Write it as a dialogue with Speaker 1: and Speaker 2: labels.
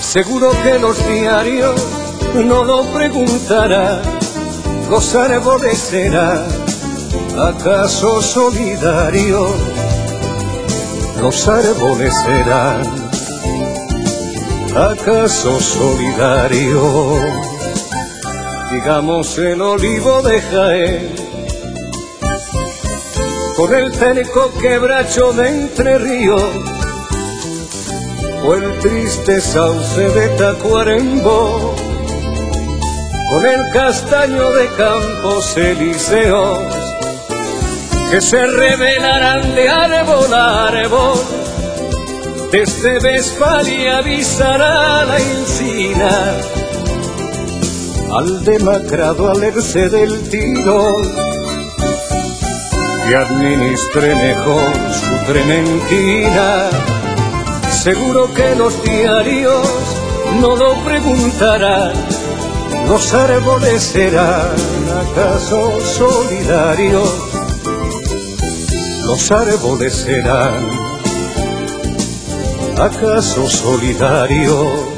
Speaker 1: Seguro que los diarios no lo preguntarán, los árboles serán acaso solidarios, los árboles serán acaso solidarios. Digamos el olivo de Jaén, con el terco quebracho de Entre Ríos, o el triste sauce de Tacuarembó, con el castaño de Campos Elíseos, que se revelarán de árbol a árbol, desde Vespalia avisará la encina, al demacrado alerce del Tirol, que administre mejor su trementina. Seguro que los diarios no lo preguntarán, los árboles serán acaso solidarios, los árboles serán acaso solidarios.